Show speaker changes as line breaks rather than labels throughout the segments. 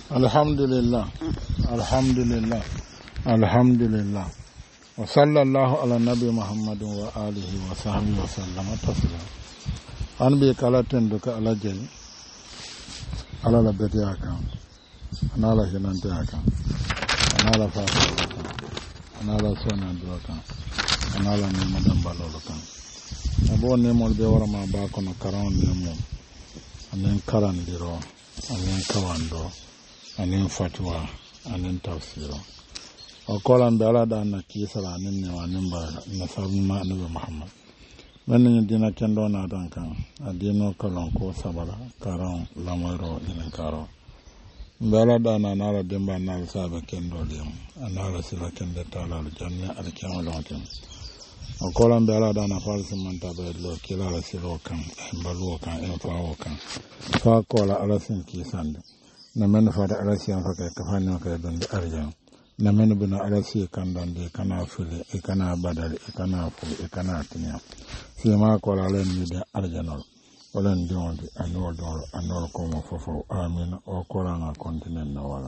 Alhamdulillah, alhamdulillah, alhamdulillah. Wa sallallahu ala nabi Muhammadin wa alihi wa sahbihi wa sallam taslima. An bi kalaten duka ala jey. Ala la beti akan. Anala hinante akan. Anala fa akan. Anala sona duka. Anala ni madam balolo kan. Abo ne mol be wara ma ba kono karon ne mo. Anen karandiro, anen kawando. Anin fatwa anin tafsiro o kolan be ala da na kisala anin ne wanin ba na sabun ma annabi Muhammad men dina kendo na dan kan adino kalon ko sabala karon lamaro inin karo be ala da na nala demba na sabe kendo dem anala sila kende tala janna al kiyamatin o kolan be ala da na falsi man tabe lo kila la silo kan embalu kan enfawo kan fa kola ala sin kisande na men fata alasiyan faka kafani ka don da arjan na men bina alasi kan don da kana fili e kana badal e kana fu e kana tinya sai ma ko la len ni da arjanol olen don di anol ko mo fofo amin o ko la na continent na wala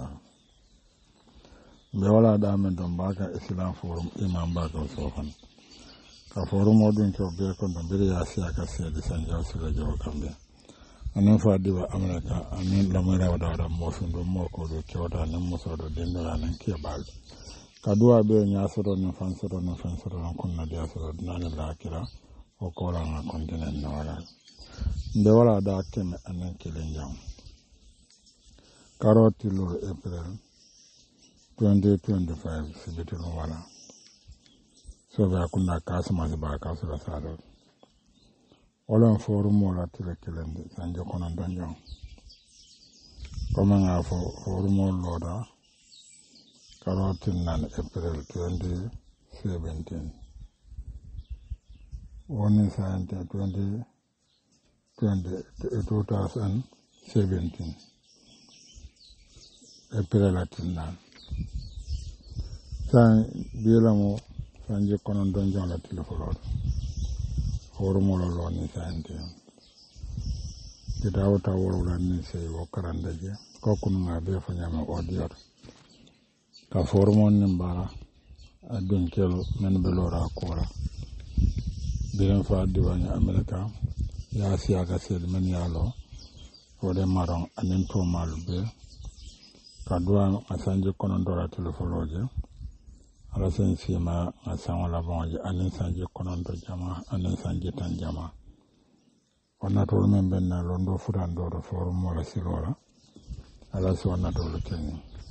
be wala da men don baka islam forum imam baka sofan ka forum modun to be ko don be ya siya ka sai di sanja su la jaw kambe anin fadiwa amurka anin lamara da mofin don moko do kyauta nan muso da dindara nan ke bal kaduwa be nya soro nan fansoro nan kunna da soro nan la kira o kola na kontinent na wala de wala da tem anan kilen jam karoti lo april 2025 sibitu wala so ba kunna kasma ba kasura sado Olan forum wala tile kilende sanje kono donjon comme nga forum loda karotin nan april 2017 woni sante 2017 april atinnan san bilamo sanje kono donjon la tile folodo hormolo lo ni sante kidawo ta wala ni sey wo karandaje ko kunu ma be fa nyama audio ka hormon ni mbara adun kelo men be lora kora bilen fa diwani america ya siya ga sel men yalo wode maron anen to malbe ka duwa asanje kono ndora telefoloje ala sen sima asan wala bonje anin sanje konondo jama anin sanje tan jama onna to men benna londo furando do forum wala silora ala so onna to lo kenni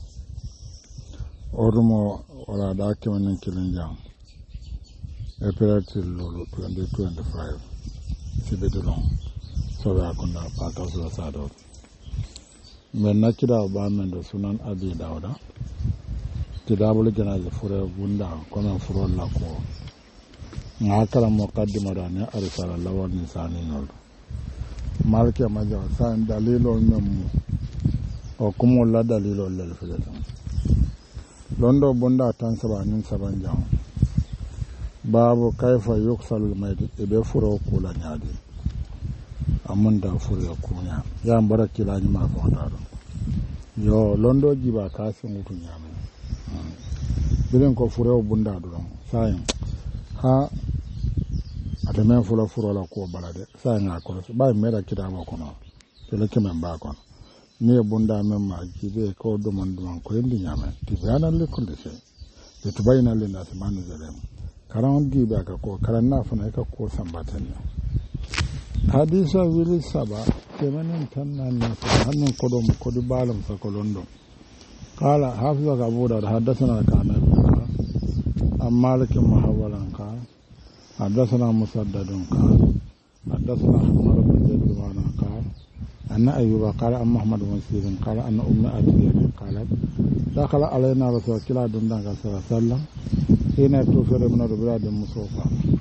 orumo wala da kemen kilin jam operative lo 2025 sibedulon so ba kunda pata so sado men nakida ba men do sunan abi dauda kidabul janaza fure bunda kono furo la ko ngakala muqaddima dane arsala lawal nisani nol malke maja san dalilo nyum o kumo la dalilo lel filata londo bunda tan sabanin saban jam babu kaifa yuksalul mayd ibe furo kula nyaadi amunda furo kunya ya barakila ni ma fondaro yo londo jiba kasin mutu nyame bilen ko furo bunda do sayin ha atamen furo la ko balade sayin akoro ba mera kitaba kono tele kemen ba kono ni bunda men ma jibe ko do man ko indi nyama tibana le ko de se de tubayna le na samanu zalem karan di ba ka ko karan na fana ka ko sambaten hadisa wili saba kemen tan nan na hannun kodom ko di balam sa ko londo قال حافظ أبو داود حدثنا كان عن مالك محولا قال حدثنا مسدد قال حدثنا حمار بن زيد قال أن أيوب قال أن محمد بن سيرين قال أن أم أتية قالت دخل علينا رسول الله صلى الله عليه وسلم حين توفي من البلاد المصوفة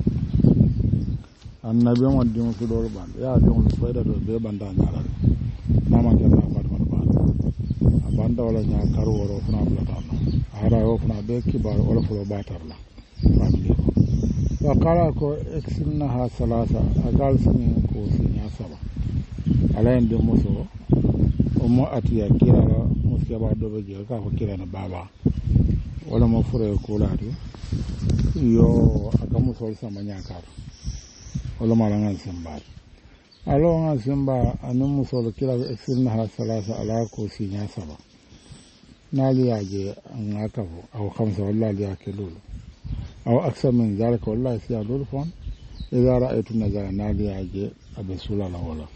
النبي محمد صلى الله عليه وسلم يا دون فايدة بيبان دانيال ماما جنا banda wala nya karu woro funa blatano ara yo funa be kibar wala fulo batarla bandi wa kala ko eksinnaha salasa agal sin ko sinya saba alain de muso o mo atiya kira muskeba do be je ka ko kirana baba wala mo fure ko laati yo aka musol sama nyakar wala mala ngan simba alo ngan simba anu musol kila eksilna ha salasa ala ko sinya saba nali yaje ngakavo au khamsa wallahi yakilulu au aksa min zalika wallahi siyadul fon idha ra'aytu nazara nali yaje abesula la wala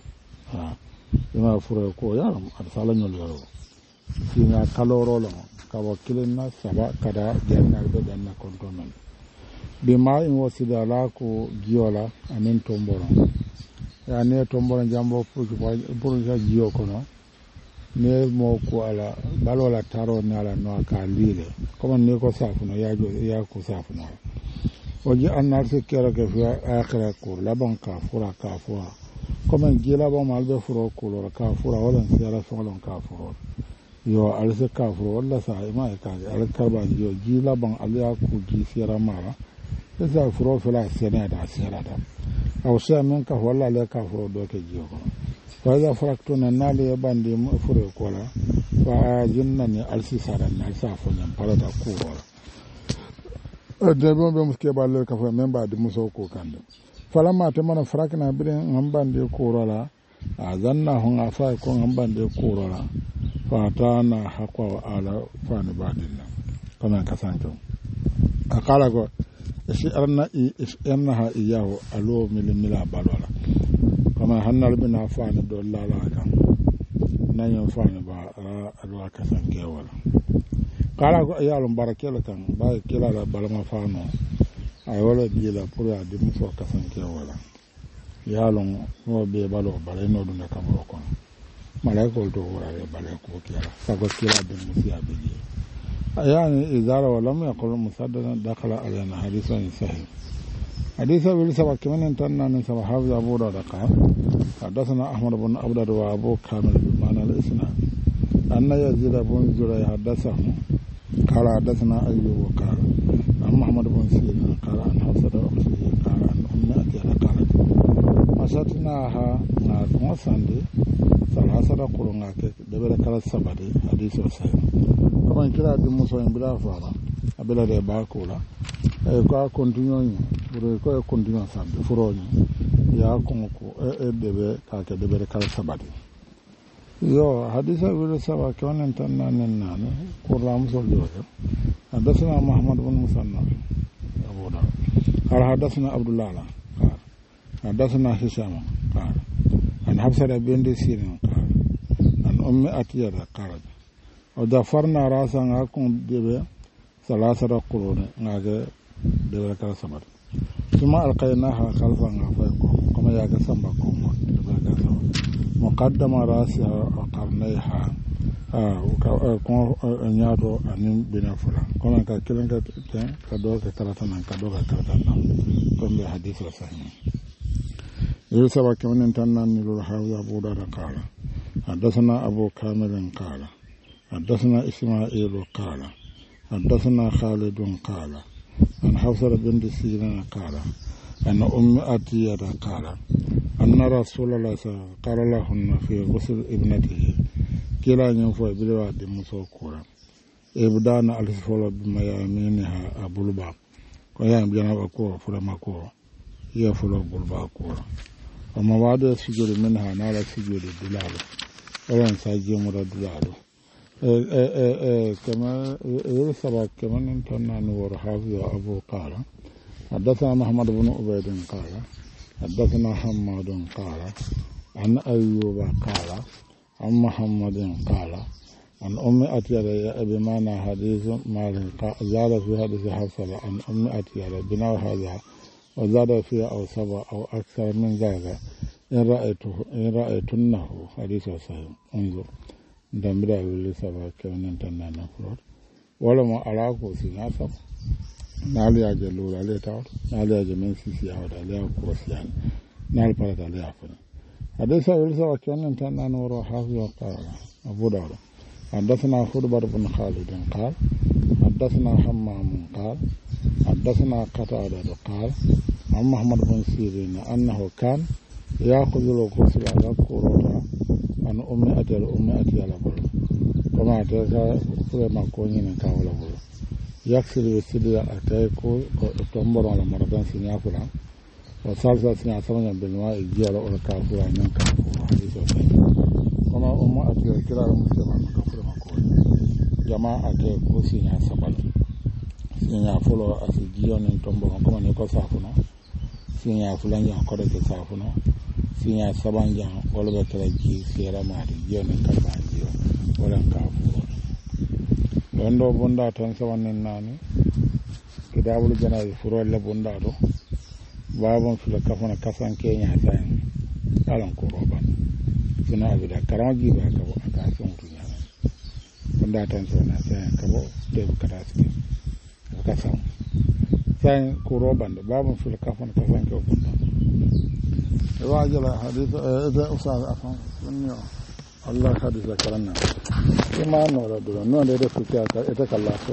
ina fure ko yaram arsala nyol yaro sinya kaloro lo kawo kilinna saba kada janna be danna kontomen be ma in wasida la ko giola anen tomboro ya ne tomboro jambo pour ja gio kono ne mo ko ala balola taro nala no ka lile comme ne ko safuno ya ko safuno oji annar se kera ke fi akhira ko la banka fura ka fura comme gila ba mal be furo ko lo ka fura wala sira solon ka furo yo alse ka furo wala sa ma ka al karba yo gila ban aliya ku gi sira mara esa furo fela sene da sira da aw sa men ka wala le ka furo do ke jiyo ko fa frakto na nale bandi mo furo ko la fa jinna ni alsi sara na sa fo nyam pala da ku wala de bon be muske balle ka fo memba de muso ko kande fala ma te mana frakna bire ngambande ko rola azanna hon afa ko ngambande ko rola fa ta na hakwa ala fa ne badilla kana kasanto akala go esi annaha iyahu alo milimila balwala kama hannal bina fani do lala kan nanyan fani ba alwa kasan kewala kala ko yalum barakela kan ba kila la balama fano ay wala dila pour ya di muso kasan kewala yalum no be balo bare no dum kam ko malaiko to wala bare ko kila sago kila be musiya be يعني إذا ولم يقل مسددا دخل علينا حديثا صحيح حديث ابن سبع كمان انتنا من سبع حافظ أبو داود قال حدثنا أحمد بن عبد وأبو كامل بمعنى الإسناد أن يزيد بن زريع حدثه قال حدثنا أيوب قال عن محمد بن سيرين قال عن حفصة أخته قال عن أم أتيها قالت مساتناها وسندي ثلاثة قرون دبر كلا سبعة حديث صحيح kama kila di muso mbila fara abela de bakula ko continue bure ko continue sambe furoni ya ko debe ka ke debe kala sabati yo hadisa wala saba kanan tanna nan ko ramso jojo hadathana muhammad bin musanna abu da qala hadathana abdullah qala hadathana hisham qala an hafsa bint sirin qala an ummi atiyah qala ودفرنا راسا عكم دبي ثلاثة قرون عجى دبي كلا سبب ثم ألقيناها خلفا عفاكم كما يعجى سبكم دبي كلا سبب مقدم راسها وقرنيها نيادو أنيم بنفرا كما كلا كدوك كرتنا كدوك كرتنا كم بحديث صحيح يوسف كمان انتنا نلو حاوي أبو دار قال حدثنا أبو كامل قال حدثنا إسماعيل قال حدثنا خالد قال عن حفصة بنت سيرين قال أن أم أتية قال أن رسول الله قال لهن في غسل ابنته كلا ينفع بالواد مسوكورا إبدان الفول بميامينها أبولبا ويام جناب أكو فلمكو يفول أبولبا كورا ومواد السجود منها نال السجود الدلال ولن ساجم الدلال كما يرسل كمان انتنا نور حافظ أبو قال حدثنا محمد بن عبيد قال حدثنا حماد قال عن أيوب قال عن محمد قال عن أم أتيا بمعنى حديث مالك زاد في حديث حفصة عن أم أتيا بناء هذا وزاد فيها أو سبع أو أكثر من ذلك إن رأيتنه حديث صحيح انظر dambira wili saba kewnen tanna na flor wala mo ala ko sina sab nali aje lura le taw nali aje men sisi awda le ko sian nal parata le afana hadisa wili saba kewnen tanna no ro hafiya qala abu dawud حدثنا خربر بن خالد قال حدثنا حمام قال حدثنا قتادة قال عن محمد بن سيرين أنه كان يأخذ الغسل على القروضة أن أمي أتي على بلو كما kama ta ka fure ma ko ni ka wala bolo yaksiri sidi atay ko tomboro la maradan sinya fura wa salsa sinya samanya bilwa ijiyala ol ka fura nan ka fura hadiso kama umma atay kira musulman ka fure ma ko jama atay ko sinya sabal sinya fulo asijiyo nin tomboro kama ne ko safuno sinya fulanja ko de safuno sinya sabanja olbe traji sera mari jiyo nin karba jiyo wala ka fura londo bunda tan sawannen nani kidabul janabi furolle bunda do babon fila kafana kasan kenya tan alan ko roban suna abida karaji ba ka bo aka son tunya bunda tan sona sai ka bo de karasi ka san sai ko roban da babon fila kafana kasan ke bunda wa jala hadith da usal afan sunniyo Allah hadisa karanna ima no da duro no da ku ta ka ita kalla so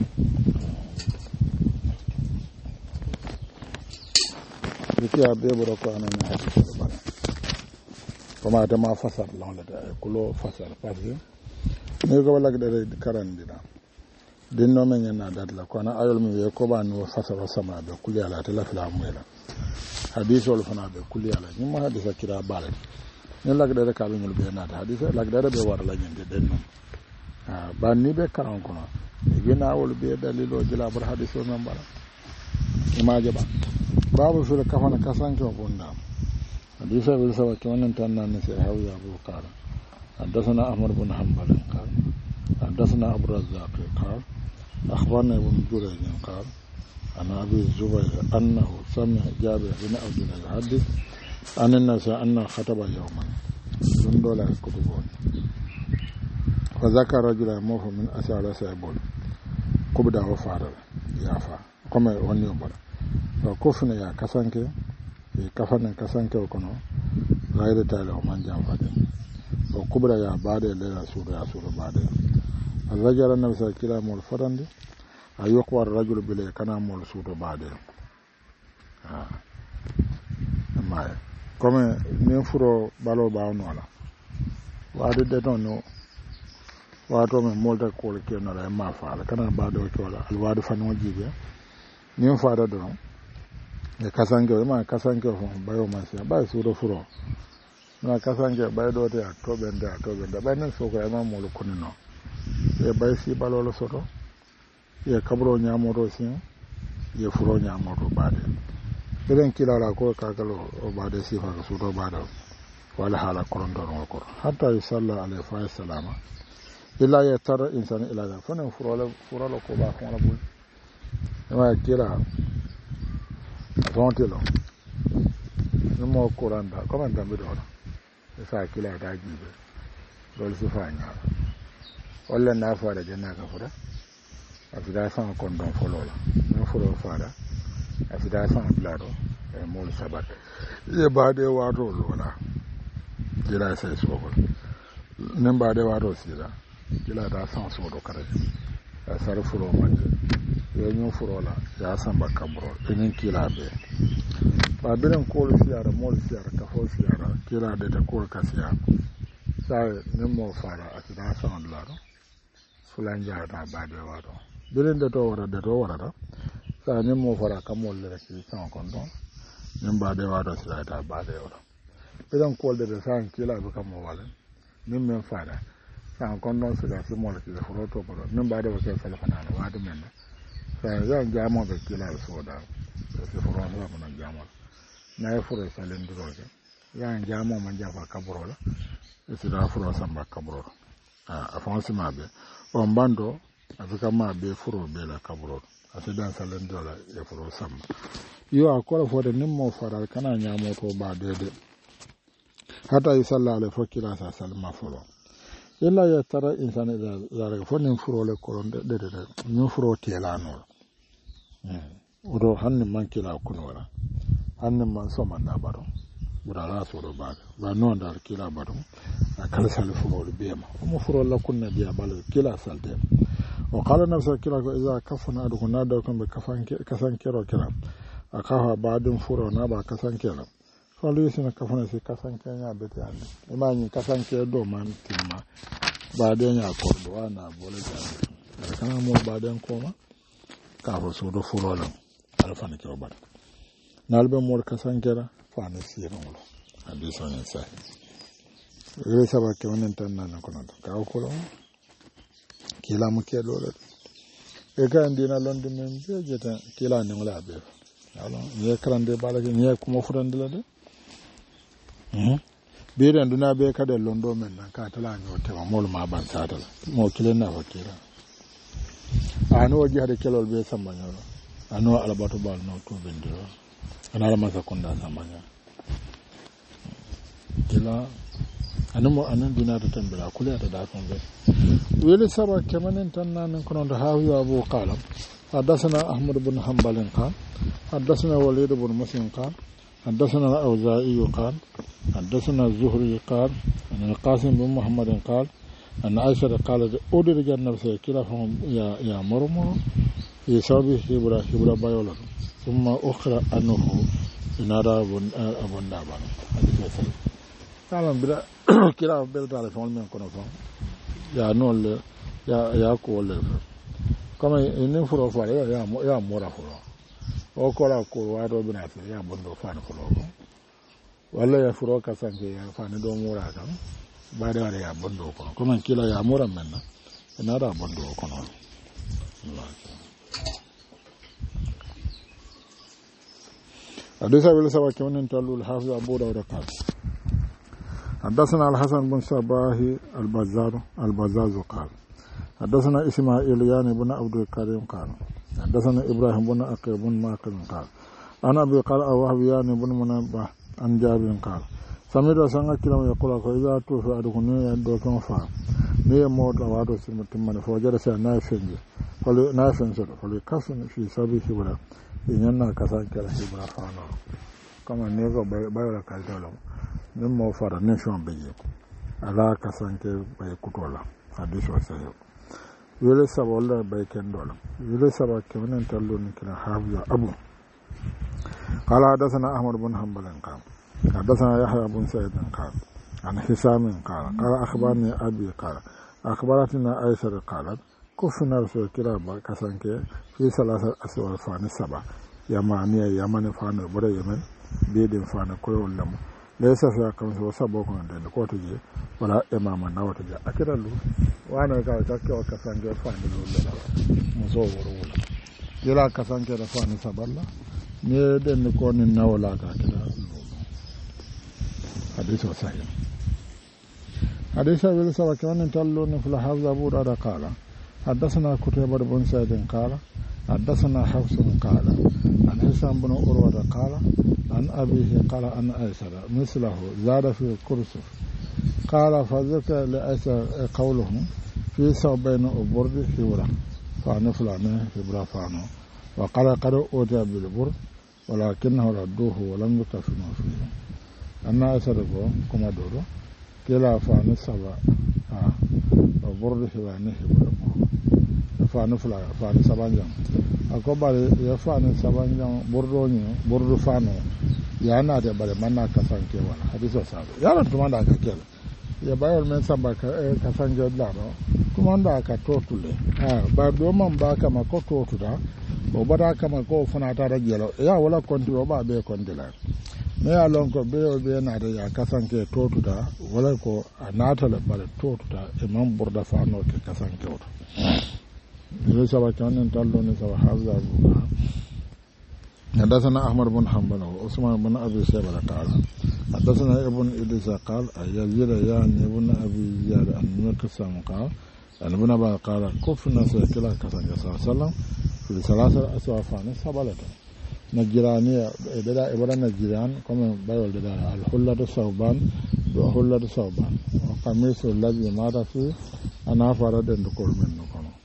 ya be bura ko anan hadisa ba kuma da ma fasar lawan da kulo fasar fasi ne ga wala da karan dina din no men yana da la ko na ayol mi ko ba no fasar sama da kulli ala ta la fila mu ila hadisul fana da kulli ala ni ma hadisa kira bare ne lagda da kalun yul be na da hadisa lagda da be war la nyinde den non ba ni be karan kono gina wol be dalilo jila bar hadiso non bala imaje ba babu sura kafana kasanke bunda hadisa bil sabaki wannan tanna ne sai hawiya abu qala حدثنا أحمد بن حنبل قال حدثنا أبو الرزاق قال أخبرنا ابن جريج قال عن أبي الزبير أنه سمع جابر بن عبد الله يحدث أن الناس أن خطب يوما من دولة كتبون فذكر رجل موه من أسأل سيبول كبدا وفارل يافا كما ونيوبر فكفنا يا كسانك كفنا كسانك وكنو غير تالي ومن جانفاتي وكبدا يا بعد ليلة سورة يا سورة بعد الرجل النبي صلى الله عليه وسلم الفرند أيقوى الرجل بلي كان مول سورة بعد ما كما نفرو بالو باونولا وادي دتونو wato mai molta ko ke na rai ma fara kana ba da wala alwadi fanu jibe nin fara da ya kasange ma kasange fo bayo ma sai ba su do furo na kasange ba do ta to benda ba nan so ko ma mol kunino e bay si balolo soto ye kabro nyamoro sin ye furo nyamoro bade belen kilala ko kakalo o bade si fa su do bade wala hala korondon ko hatta yusalla alayhi fa salama illa ya tara insani ila da fanin furolo ko ba kuma bul ma kira fontelo no kuranda kuma dambe do sa kila da jibe dole su fanya wallan na fara janna ka fura afida san kondon folola no furo fara afida san blado e mol sabat e ba de wato lola kila sai so ko nan ba de wato sira kila da san so do kare a sar furo manje yanyu furo la ya san bakabro inin kila be ba biran ko siyara mol siyara ka fo siyara kila da ko ka siya sai ne mo fara a tida san laro fulan ja da ba de wado biran da to wara da sai ne mo fara ka mol le ki san kon don nin ba de wado sai da ba de wado biran ko da san kila be kam mo wala nin men fara san kondon su da su molki da furoto bolo nan ba da wake salfana da wadi men sai zan jamo da kila so da su furoto ba nan jamo na yi furo salin duroje yan jamo man jafa kaburo la su da furo san ba kaburo a fansi ma be on bando afika ma be furo be la kaburo a su dan salin dola ya furo san yo akola fo da nimmo faral kana nyamo to ba dede hata yi sallallahu alaihi wa kila sa salma furo illa ya tara insani da fonin furo le koron de ñu furo telano odo hanni man kila kunwara hanni man so man da baro bura la so do ba non dal kila baro akal sal furo le bema mo furo la kunna dia bal kila salte o qala nafsa kila ko iza kafana adu kunna da kon be kasan kero kila akaha badin furo na ba kasan kero falu sina kafana si kasan kenya bete ande imani kasan kero do man timma baden ya kordo ana bole ta kana mo baden koma ka fo so do furolam alfa ne ko bad nalbe mo kasankera fa ne sironlo hadiso ne sai re saba ke wonen tan nan ko non ka ko kila mo ke do e ka ndina londi men be jeta kila ne ngala be ala ye krande bala ke ne ko mo furande la de be ran duna be ka de londo men nan ka tala nyo te ma mol ma ban sata mo kilen na fakira ano jihade kelol be sambanya ano alabatu bal no to bendiro ana la masa konda sambanya kila animo anan duna ta tambira kula ta da kan be wele saba kemanen tan nan kono da hawi abu qalam حدثنا أحمد بن حنبل قال حدثنا وليد بن مسلم قال حدثنا الأوزاعي قال حدثنا الزهري قال أن القاسم بن محمد قال أن عائشة قالت أدرج النفس كلا فهم يا مرمى في صوبه هبرا بايولا ثم أخرى أنه نرى أبن دابان قال بلا كلا بلا تعرف من كنا فهم يا نول يا كول كما إن فرو فاري يا مورا فرو أو كلا كول وارو بناتي يا بندو فان فرو wala ya furo kasanke ya fani do mura kan ba da ya bondo ko kuma kila ya mura menna ina da bondo ko no hadisa wala sawa kemen talul hafiz abu dawud qal حدثنا الحسن بن صباح البزاز قال حدثنا اسماعيل يعني بن عبد الكريم قال حدثنا ابراهيم بن اقيل بن ماقل قال انا ابي قال وهب يعني بن منبه an jabin kala samira sanga kilama ya kula ko iza to fa adu kunu ya do kan fa ne ya mo da wato sun mutum mana fa jara sai na fenje kole na fenje kole kasun fi sabi hibra inyan na kasan kala hibra fa no kama ne go bayra kal dolo ne mo fara ne shon beje ala kasan ke bay kutola hadiso sai wele sabolla bay ken dolo wele sabak kemen tallo ni kila hafiya abu قال حدثنا أحمد بن حنبل قال حدثنا يحيى بن سعيد قال عن حسام قال أخبرني أبي قال أخبرتنا عائشة قالت كفنا رسول الله كسانك في ثلاثة أسوار فان سبع يمانية يمن فان بره يمن بيد فان كل ولم ليس فيها كم سوى سبع كون دين كوتجي ولا إمام نوتجي أكيد له وأنا قال كذا كسانك فان لولا مزور ولا يلا كسانك فان سبع الله ne den ko ni nawla ka kida hadith sahih hadith bil sawa kan tallu ni fil hafza abu da qala hadathana kutayba bin sa'id qala hadathana hafs qala an hisam bin urwa qala an abihi qala an aisha mislahu zada fi kursuf qala fa zaka li aisha qawluhum fi sawbayn uburdi hibra fa naflana hibra fa no wa qala qad uta bil burd ولكنه ردوه ولم يكفنوا فيه أنا أسرقه كما دورو كلا فاني سبا وبرده وانيه فاني فلا فاني سبانجان أكبر يفاني سبانجان بردوني برد فانو yana da bare manna kasan ke wala hadiso sabe yaran tuma da aka kela ya bayar men samba kasan ke laro kuma da aka totule ba do man ba ka ma ko totuda o bada kama ko fana ta rajelo ya wala konti o ba be kontila me ya lon ko be o be na da ya kasanke totuda wala ko anata le bare totuda e man burda fa no ke kasanke o ne saba kan tallo ne saba hazza buka حدثنا أحمد بن حنبل وعثمان بن أبي شيبة قال حدثنا ابن إدريس قال يزيد يعني ابن أبي زياد أن مكسم قال أن ابن أبي قال كفنا سيكلا كسان صلى الله عليه وسلم في ثلاثة أسوافان سبلة نجرانية إذا إبرا نجران كما بيقول لنا الحلة صوبان وحلة صوبان وقميص الذي مات فيه أنا فرد كل منه كما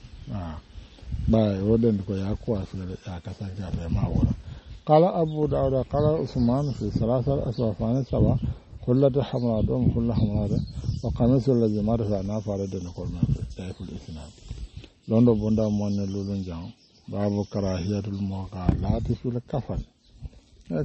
باي ودن كو يقوى في كسان كافي ما ولا قال أبو داود قال عثمان في ثلاثة أسوافان سبا حلة حمراء دوم حلة حمراء وقميص الذي مات فيه أنا فرد كل منه في الإسلام لندو بندا من لولن جان باب كراهية المغالاة في الكفن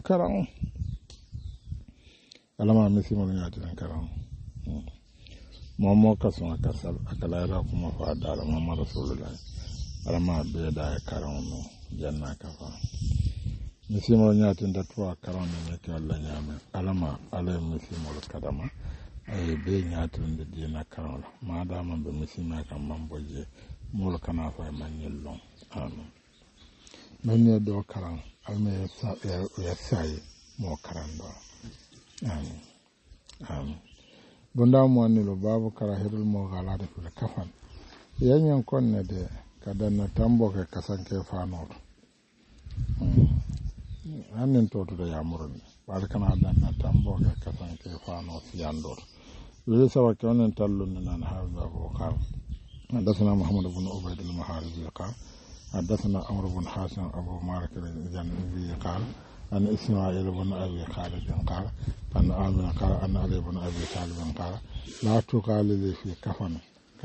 كرام ألما مسلم ياتي كرام momo kasuma kasal akala ra kuma fa dala mamma rasulullah alama be da karono janna kafa misimo nyati ndatwa karono ne kala nyame alama ale misimo kadama ay be nyati nde dina karono madama be misima kam mamboje mol kana fa manyellon amen nonne do karan alme ya sai mo karando amen amen bunda mo anilo babu karahirul mo galade fil kafan yanyan konne de kadanna tambo ke kasanke fanor annen to ya murun bar kana danna tambo ke kasanke fanor siyandor wele sawa konen tallun nan haza ko qal حدثنا محمد بن عبيد المحاربي قال حدثنا عمرو بن حاتم ابو مالك الجنبي قال أن إسماعيل بن أبي خالد قال أن آمن قال أن علي بن أبي طالب قال لا تقال لي في كفن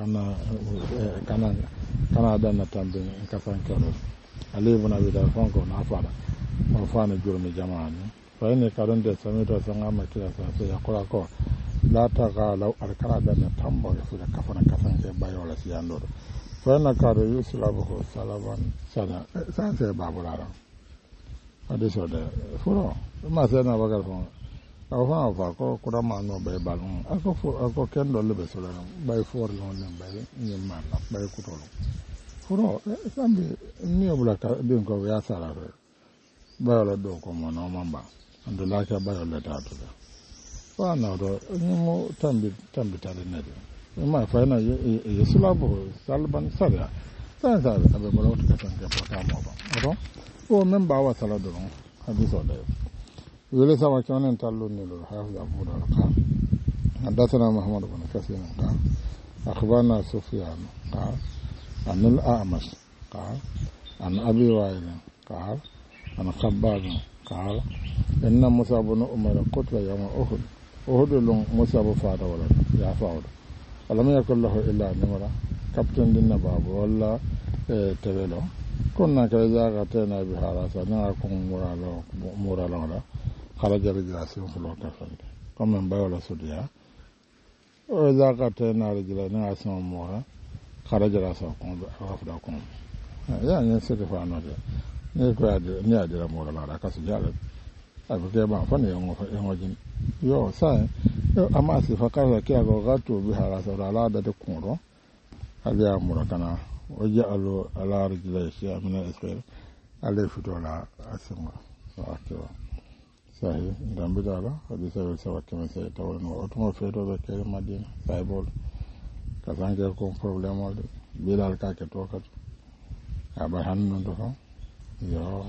كان دنا تنبين كفن كرر علي بن أبي طالب فانكو نافانا وفانا جرم جماعة فإن كارون دي سميتو سنغاما كلا سيقول لا تقال لو أركنا دنا تنبو في كفن كبايولا سياندور فإن كارو يسلبه سلبان سنة بابولا adiso de furo ma se na bagal fon aw fa ko kura ma no be balon ako kendo le be solo bay for non ne bay ni man na bay kutolo furo sambi ni obula ka den ko ya sala re bayolo do ko mo no mamba ando la ka bayolo ta to fa na do ni mo tambi tare ne de ma fa na ye sulabo salban sala sa abe bolo to ka tan ke pota mo ba o men bawa sala doron hadiso da wele sama kanen tallu ne lo hafiz abu da qal hadathana muhammad ibn kasir qal akhbarana sufyan qal an al-a'mash qal an abi wa'il qal an khabbab qal inna musa ibn umar qutla yawm uhud lon musa bu faada wala ya faada alam yakul lahu illa nimra captain dinna babu wala tewelo konna ka jaga tena bi harasa na ko muralo la kharaja rijasi fulo ka fande comme bayola sudiya o jaga tena rijala na asma mura kharaja rasa ko afda ko ya ne se fa no de ne ko ade ni ade la muralo la ka su jale abike ba fa ne ngo fa ngo jin yo sa ama si fa ka ke go gato bi harasa la da de ko aliya murakana وجعلوا على رجلي شيئا من الإسرائيل عليه فتولا أسمع وأكوا صحيح دام بدالا حديث سوا كما سيتولون وأتم فيتو بكير مدينة سايبول كسان كيكون بروبليم ولد بلال كاكي توكت أبا هنن دفع يو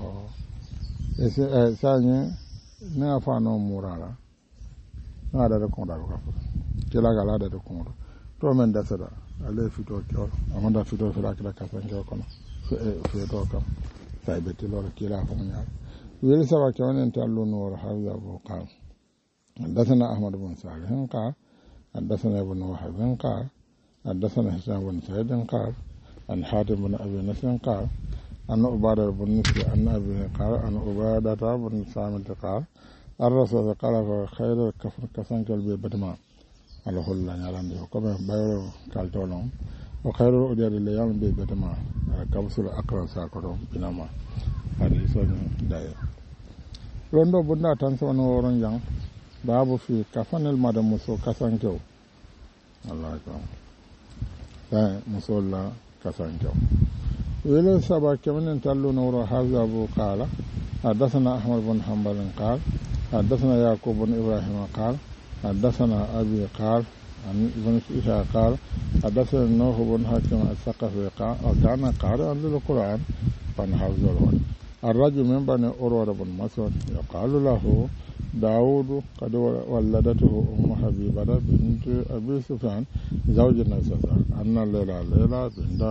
ساني نافانو مورالا نادا دكون دارو كفر كلا غالا دكون to men da sada ale fito kyo amanda fito fira kila kasanke kono fito kam sai beti lor kila fa nya wele sawa kyo nen tallu nur hawiya bu qal hadathana ahmad ibn salih qal hadathana ibn wahab qal hadathana hisam ibn sa'id qal an hatim ibn abi nasr qal an ubada ibn nisbi an abi qal an ubada ibn samit qal الرسول قال خير الكفر كسانك البدما ala holla nyalande ko be bayro kaltolon o khairu odiyade le yam be betama kabsul akran sa ko do binama hadi so dayo londo bunda tan so no woron jang babu fi kafanel madam muso kasankew allah ko musolla kasankew wele saba kemanen tallu no ro haza bu qala hadathana ahmad bin hanbal qala hadathana yaqub bin ibrahim qala حدثنا أبي قال عن ابن إسحاق قال حدثنا نوح بن حاتم الثقفي قال وكان قارئا للقرآن فنحفظ الولد الرجل من بني أروى بن مسعود يقال له داود قد ولدته أم حبيبة بنت أبي سفيان زوج النبي صلى الله عليه وسلم أن ليلى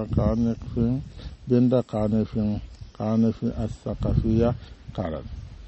بنت قانف الثقفية قالت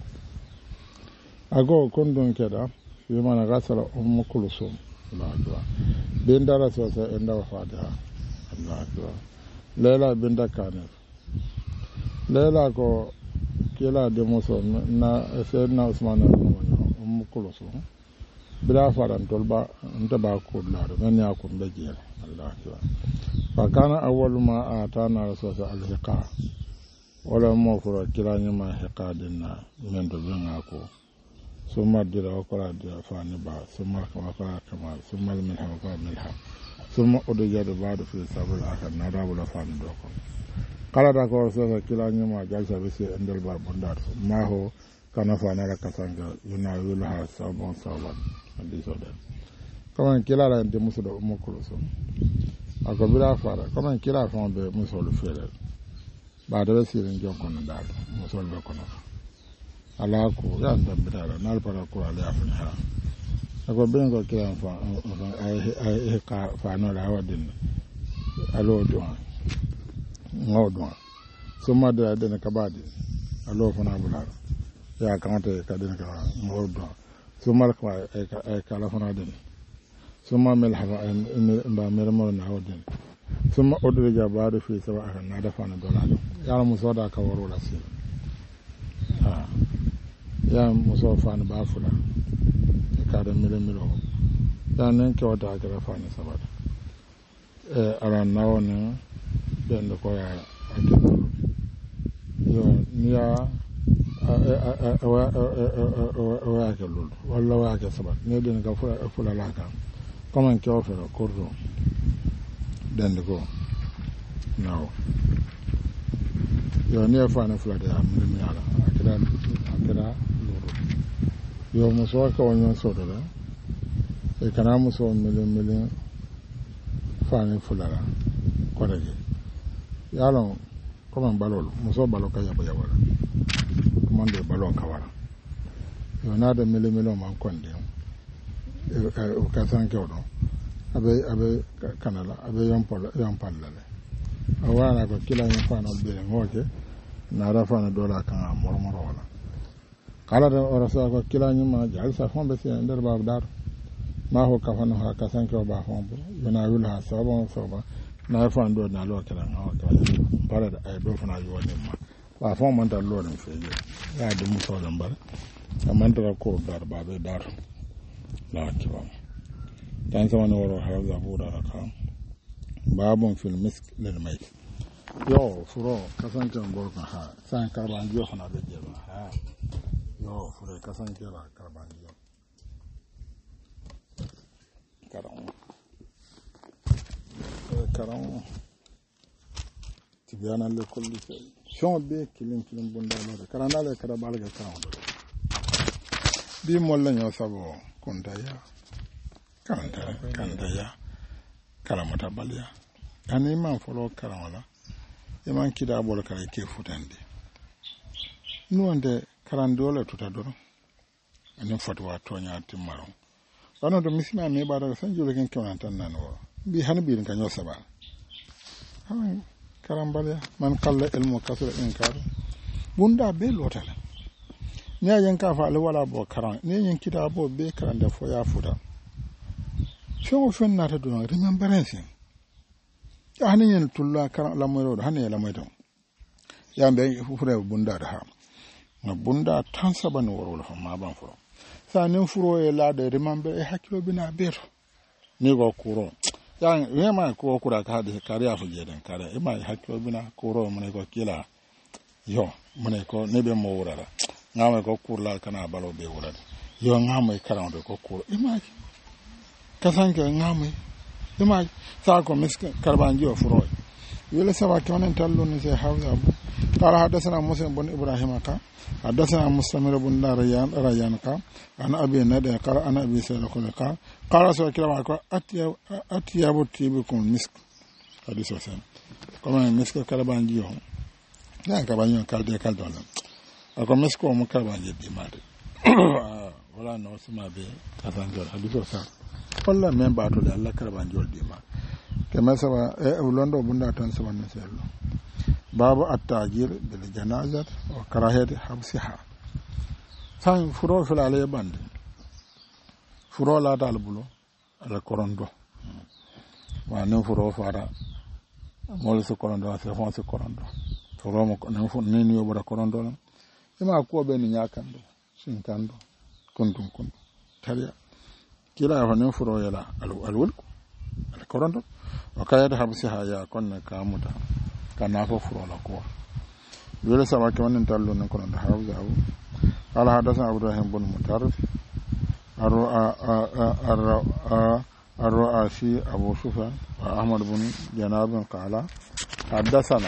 أقول كنتم كده بمعنى غسل أم كلثوم الله أكبر بنت رسول الله عند وفاتها الله أكبر ليلى بنت كانف ليلى كو كلا دموسو نا سيدنا عثمان أم كلثوم bila faran tolba nta ba ko la do men ya ko be jere Allah akbar fa kana awwalu ma atana rasul al-hiqa wala mo ko kila nyama hiqa dinna men do nga ko summa dira wa qara dira fa ni ba summa kama kama summa min ha wa min ha summa odo jado baado fi sabul akhar na da wala fa ni do ko kala da ko rasul kila nyama jalsa be se endal ba bondar ma ho kana fa na kasanga yuna yulha sabon sawan hadiso da kaman kila la de muso do mo ko so ako bila fara kaman kila fa be muso lu fere ba da sirin jonkon da muso lu ko no ala ko ya nda bidara nal para ko ala afni ha ako ben ko kila fa ai ka fa no la wadin alo do ngodo so ma da de ka badi alo fa na bulara ya kamata ka den ka ngodo so mal ko ay kala fa na den so ma mel hafa en ba mer mo na wadin so ma odo ja baado fi sawa kan na da fa na dolado ya mu so da ka woro la si ha ya mu so fa na ba fula ka da milo ya nan ke wata ka fa na sabata ara nawo ne den ko ya akelo yo niya wake lulu walla wake sabat ne den ka fula laka comme ke ofero kordo den ko nawo yo ne fa na fula da mi ala akira lulu yo muso ka wonyo sodo la e kana muso mili fa na fula la ko dege yalo comme balol muso balo ka yabo yawala mande balon kawara yo nada mele man konde o kasan kewdo abe kanala abe yampallale awara ko kila yin fana be ngoke na rafa na dola kan mormoro wala kala da orasa ko kila yin ma jal sa fon be se nder bab dar ma ho kafano ha kasan kew ba fon bo yana yul ha sabon soba na fa ndo na lo kala ngawta para da ay do fana yo ne ma ba fon man da lorin fege ya da muso lambar amma da ko dar ba be dar la kiba dan sama ne woro har za bu da ka babun fil misk lil mai yo furo kasantan borkan ha san karban jo hana da je ba ha yo furo kasantan la karban jo karam tibiyana le kulli shay shon be kilin bunda la karana le kara balga karam bi molla nyo sabo konta ya kanta ya karamata balya ani man folo karamala e man kida bol kala ke futande nuonde karandole tuta doro ani fatwa tonya timaro bano do misima me bada sanjule ken kewna tan nanwo bi hanbi kan nyo saba karambalya man qalla ilmu kasra inkar bunda be lotala nya yen ka fa wala bo karan ne yen kitabo be karande fo ya fuda fo fenna ta do remembrance ya hanin yen tulla karan la moyo do hanin la moyo ya be fure bunda da ha na bunda tan saban woro fa ma ban furo sa nin furo e la de remember e hakilo bina beto ni go kuro ya yema ko kura ka de kariya fu jeden kare e ma hakilo bina kuro mun ko kila yo mun ko ne be mo wurara ngama ko kurla kana balo be wurada yo ngama karan do ko kuro e ma kasanke ngama e ma sa ko miska karbanji o furo yele sawa tonen tallu ni se hawza bu قال حدثنا موسى بن ابراهيم قال حدثنا مستمر بن ريان قال انا ابي ندى قال انا ابي سعيد قال قال رسول الله اتياب تيبكم مسك حديث حسن كما مسك كربانجي لا كربانجي قال دي قال دون اكو مسك مو كربانجي دي ماد ولا نو سما بي كربانجي حديث حسن والله من باتو الله كربانجي دي ماد كما سوا لوندو بندا تان سوا نسلو babu at-tajir bil janazat wa karahiyat habsiha san furo filale bande furo la dal bulo ala korondo wa no furo fara mol so korondo se fon se korondo furo mo no fon ni yo bora korondo la ima ko be ni nyakando sin kando kuntum kun tariya kila fa ne furo yala alwul alkoronto o kayade habsiha ya konne kamuta kana fo furo la ko dole sama ke wannan tallo nan kono da hawza abu ala hadatha ibrahim bin mutarrif الرؤاسي أبو سفيان وأحمد بن جناب قال حدثنا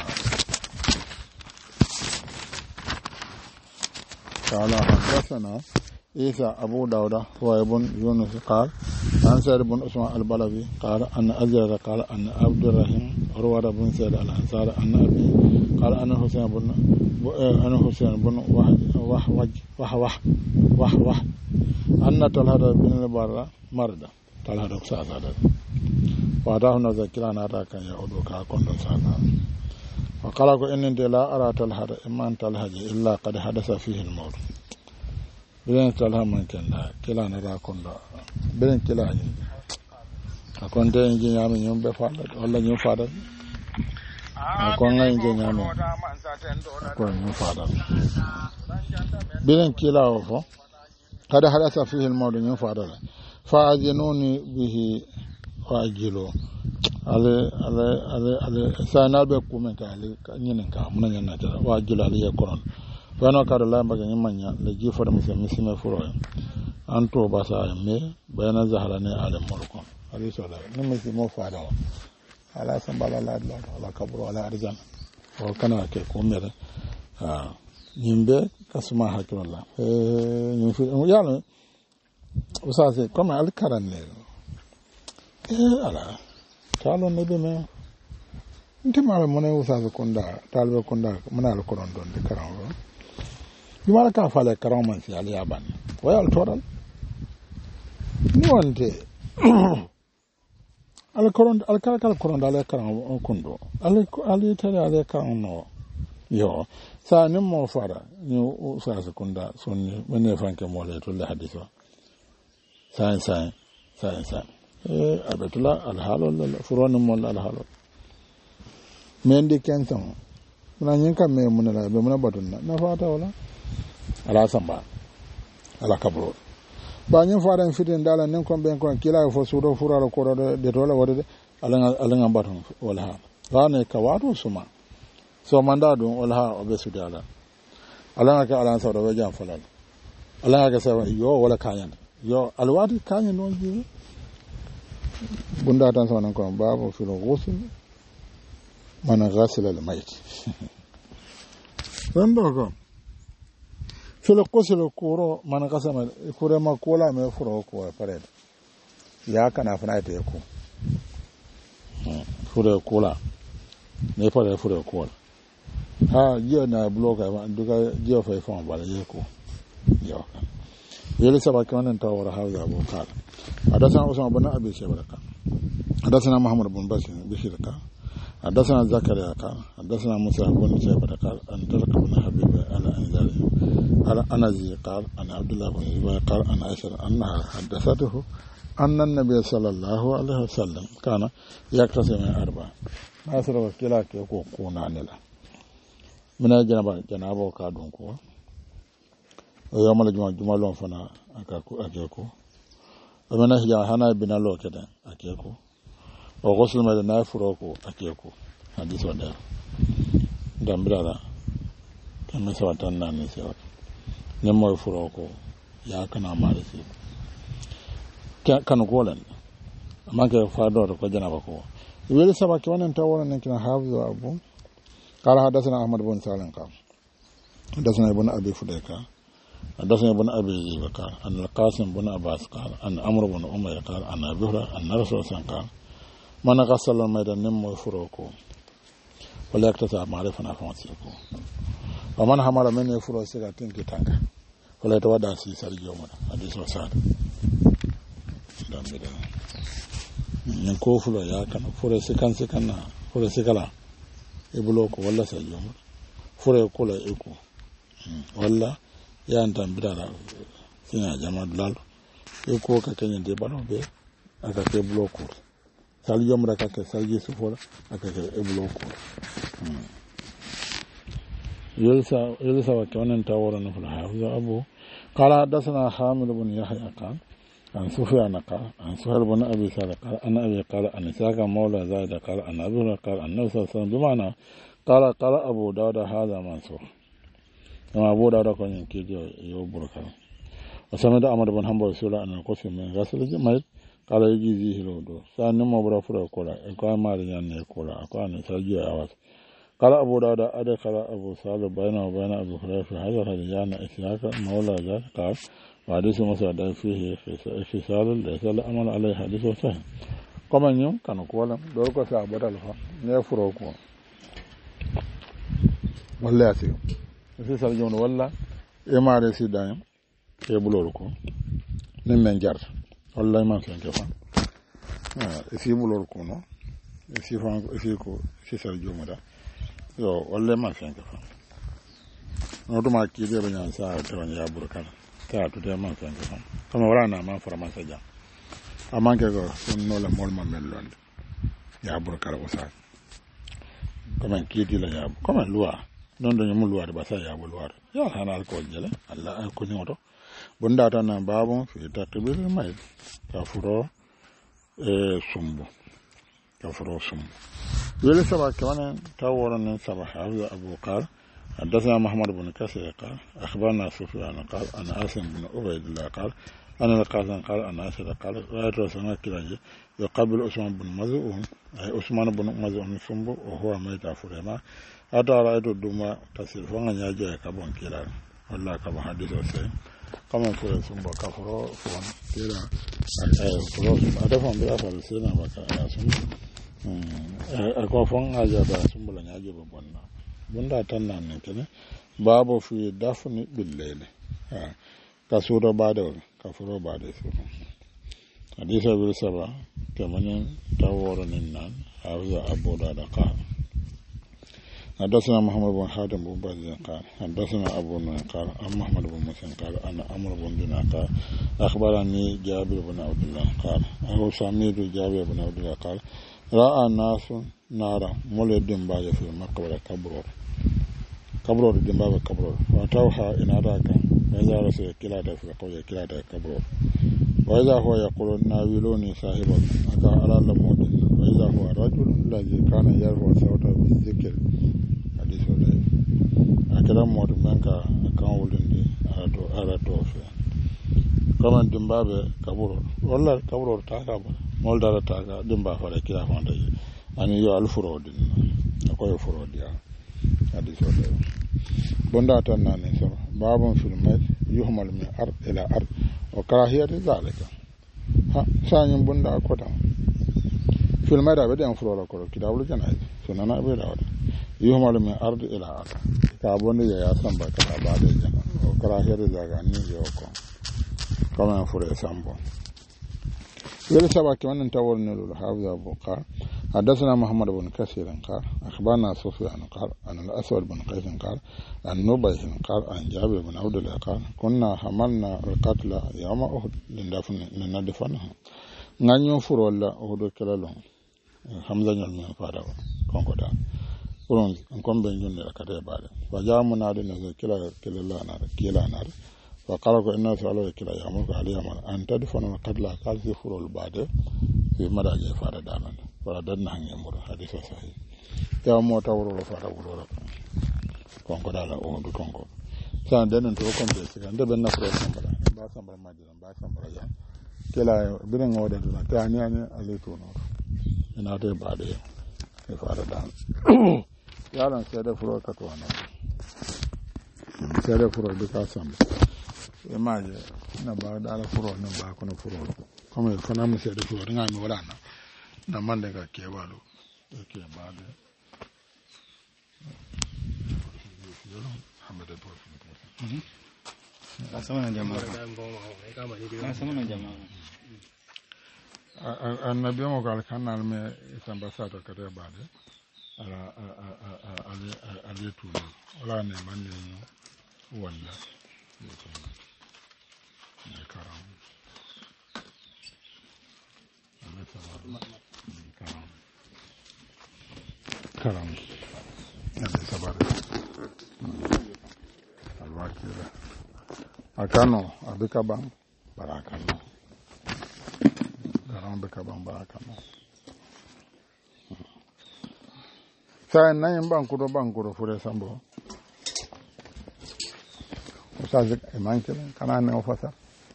عيسى أبو داود هو ابن يونس قال عن سعد بن عثمان البلبي قال أن أزيد قال أن عبد الرحيم روى بن سعد الأنصار أن أبي قال أن حسين بن وح أن طلحة بن البراء مرض طلحة سعد وأتاه نذكر أن أتاك يعود كأكون سعد وقال إن لا أرى طلحة إما أن طلحة إلا قد حدث فيه الموت بين طلحة من كلا نرى كندا بين كلا أكون تيجي يامي يوم بفعل ولا يوم فعل أكون يجي يامي أكون يوم فعل بين كلا وفو قد حدث فيه الموت يوم فعل فأذنوني به وأجلوا ale sana be kumen ka ale nyinen ka mun nyana ta wa jula ale yakon fano ka la mbaga nyimanya le ji fo mi me furo anto basa me bayana zahara ne ale morko ali so la ni mi mo fara ala sambala la la kabro ala arjan o kana ke ko mere nyimbe kasuma hakilla nyimfi yalla usase comme al karanne ala talo ne be me ntima mo ne usase konda talbe konda mona al koron don de karango jumala ka fale karan man si ali yaban wayal toral ni wonte al koron al kala koron dale karan kondo ali tare ale karan no yo sa ni mo fara ni usase konda sonni mene fanke mo le to le hadisa sai abetula alhalo furoni mol alhalo mendi kenson muna nyinka me munala be muna badunna na fata wala ala samba ala kabro ba nyin fara fitin dala nen kon ben kon kila fo sudo furala ko de tola wode ala batun wala ha ne ka wato suma so manda dun wala ha obe sudala ala ka ala sawdo be jam falal ala ka sa yo wala kayan yo alwadi kayan non ji bunda tan sanan ko babu fil ghusl man ghasala al mayt bando ko fil ghusl kuro man ghasama kure ma kola me furo ko pare ya kana fana te ko furo kola ne pare furo kola ha je na bloga duka je fa fa bala ye ko yo kan yele saba kanan tawara hawza abu kala حدثنا أسامة بن أبي شيبة حدثنا محمد بن بشير حدثنا زكريا حدثنا موسى بن شيبة قال أن ترك بن حبيب على أنزاله على أنزي قال أن عبد الله بن زبير قال أن عائشة أنها حدثته أن النبي صلى الله عليه وسلم كان يقتسم من 4 ما أسر وكلاك يكون عنلا من جنابه كادونكو ويوم الجمعة لهم فنا أكاكو amana hija hana bina lokeda akeko o gosul ma na furoko akeko hadiso da dambirara kamma sawatan nan se wat ne moy furoko ya kana marisi kan golan amma ke fado ko janaba ko weli sabaki wannan tawonan nan kina hafizu abu qala hadathana ahmad bin salim qala hadathana ibn abi fudayka حدثنا ابن ابي ذئب قال ان القاسم بن عباس قال ان عمرو بن اميه قال ان ابي هريره ان الرسول صلى الله عليه وسلم قال من غسل الميدان نم يفرقه ولا يكتسب معرفه فانسيكو ومن حمل من يفرق سكاتين كتانك ولا يتودع سيسال يوم حديث وساد دام بدا نكو فلو يا كان فور سكان فور سكلا يبلوكو ولا سيوم فور كولا ايكو ولا yan tambira sina jama dulal e ko ka kenyen de balo be aka ke bloku sal yomra ka ke sal yesu fola aka ke e bloku yelsa wa kanan tawara na fil hafiz abu qala hadathana hamid ibn yahya qala عن سفيان قال عن سهيل بن أبي سالم قال أن أبي قال أن إسحاق مولى زايد قال أن أبي هريرة قال أن النبي صلى الله عليه وسلم بمعنى قال أبو داود هذا منسوخ كما أبو داود كان ينكيجي يوبرك وسمد أحمد بن حنبل يقول أن القسم من غسل الميت قال يجزيه لودو سان نمو برافر يقولا يقول ما رجعنا يقولا أقول أن سجي أواس قال أبو داود أدخل أبو سالم بينه وبين أبي هريرة في هذا الرجال إسحاق مولى زايد قال وحديث مسعود فيه خصال ليس الأمل عليه حديث صحيح كما يوم كانوا قولا دورك سابدا لها نيفروكو ولا يسير في سالجون ولا إما رسي دايم يبلوركو نمن جار والله ما كان كفا يسيبلوركو نو يسيكو في سالجون دا يو والله ما كان كفا نوتو ما كيدي بنيان ساعة تبان يا بركان ta to de man kan kan kama wala na man fara masa ja amma ke go sun no la mol ma mellon ya bur kala ko sa kama kiti la ya kama luwa non do nyum luwa ba sa ya bu luwa ya hanal ko jele Allah ko nyoto bunda ta na babon fi takbir mai ta furo sumbu ta furo sumbu wele saba kana ta woran saba hawa abu qal حدثنا محمد بن كثير قال أخبرنا سفيان قال أنا عاصم بن عبيد الله قال أنا القاسم قال أنا عائشة قال رأيت رسول الله كلاجي يقبل عثمان بن مظعون أي عثمان بن مظعون سمبو وهو ميت فريما أتى رأيت الدمى تسير فانا يجي كابون كلا والله كابون حديث وسيم كما فري سمبو كفرو فون كلا فرو أدفن بلا فرسينا بكا سمبو أكو فون أجابا سمبو لن يجي ببنا bunda tan nan ne kene babu fi dafni bil layl ka sura bada ka furo bada su hadisa bil saba kamanin taworo nin nan awza abu da qala حدثنا محمد بن حاتم بن بازي قال حدثنا ابو نعيم قال محمد بن مسلم قال انا عمرو بن دينار قال اخبرني جابر بن عبد الله قال او سميت جابر بن عبد الله قال راى الناس نارا مولد باجه في مقبره كبرور دمبابه كبرور وتوها ان اتاك واذا رسل كلا ده في قويه كلا ده كبرور واذا هو يقول ناولوني صاحبك اكا على الموت واذا هو رجل الذي كان يرفع صوته بالذكر حديث ده akira modu menka kan wulindi ara to fe kama dimbabe kaburo walla kaburo taka ba molda taka dimba fara kira fonda yi ani yo alfuro din akoy furo dia hadithu da bonda tan nane so babun fil mayt yuhmal min ard ila ard wa karahiyati zalika ha sanyin bonda akota fil mayt da beden furo la ko kidawul janay sunana be dawda yuhmal min ard ila ard ka bonde ya samba ka ba de jana wa karahiyati zalika ni yo ko kama furo sambo wala sabaki wannan tawon ne da hafiz abu qal حدثنا محمد بن كثير قال أخبرنا سفيان قال أن الأسود بن قيس قال أن نبيه قال أن جابر بن عبد الله قال كنا حملنا القتل يوم أحد لندفنها نانيو فرولا أحد كلالون حمزة من فارغ كونكودا فرون كم بينجون لكتة بعد وجاء منادي نزل كلا نار فقال إن سألوا كلا يومك عليه أن تدفن القتل قال في فرول بعد في مراجع فارغ دانا wala dan na ngem mur hadith sahih ya mo tawro lo fara wulo konko dala o du konko sa den to ko be sika nde ben na pro sambara ba sambara majira ba sambara ya kela biren ngoda duna ta ani ale to no ina de ba de e fara dan ya lan sai da furo ka to no sai da furo de ka samba e maje na ba dala furo na ba ko no furo comme fana mo sai da furo ngami wala na na mande ka kewalo ke baade hamade bo asama jamaa annabi mo gal kanal me ambassadeur ka de baade ala ale tu wala ne mande wala ne karam karam ade sabar alwakila akano abikaba barakano be ka ban baraka ma sa nan bankuro fure sambo ustaz e manke kana ne ofasa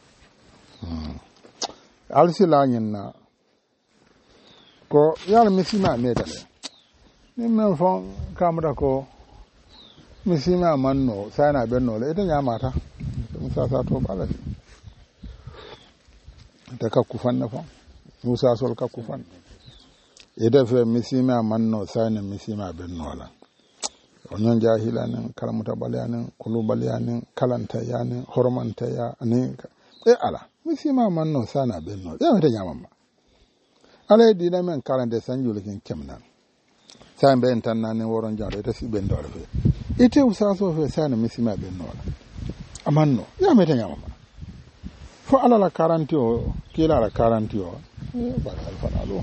alsila nyinna ko yalla misima medale ni men fon kamra ko misima manno sana benno le ita nyamata musa sa to bala ta ka kufan na fon musa sol ka kufan ida fe misima manno sana misima benno la onyon jahilanen kalamuta balyanen kulu balyanen kalanta yanen hormanta ya ne ala misima manno sana benno ya mata nyamama ala dina men kalande sanjul kin kemnan san ben tan nan woron jare ta siben dole fe ite usaso fe sana misima benno la amanno ya mata nyamama fo ala la karanti o kila la karanti o ba alfanalo